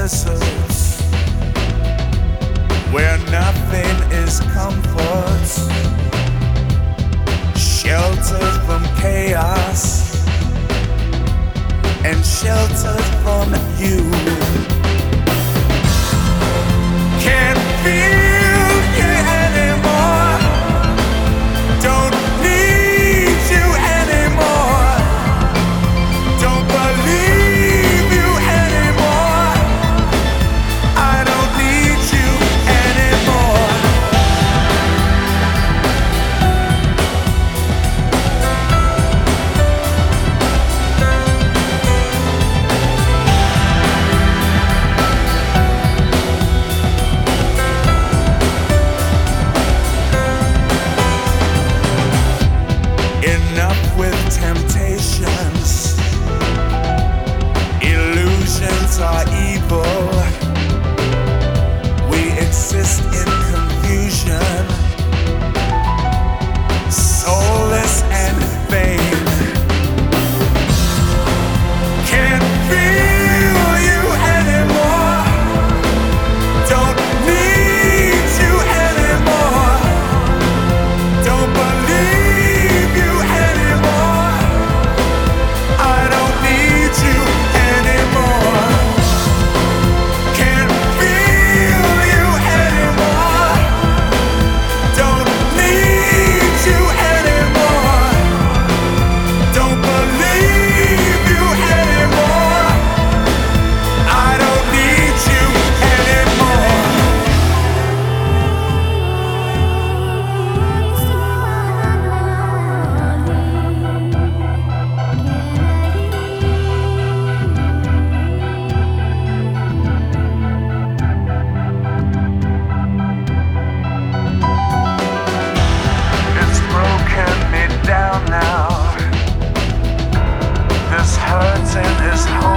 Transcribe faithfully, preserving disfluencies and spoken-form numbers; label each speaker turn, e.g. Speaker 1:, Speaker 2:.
Speaker 1: deserts where nothing is comfort, sheltered from chaos and sheltered from you. Can't feel you anymore, don't need you anymore, don't believe you anymore, I don't need you anymore. Enough with temptations, illusions are evil, we exist in confusion, soulless and vain. Can't feel you anymore, don't need you anymore, don't believe you anymore, I don't need you anymore. Can't feel you anymore, don't need you anymore, don't believe you anymore, I don't need you anymore. It's broken me down now. This hurts and this home.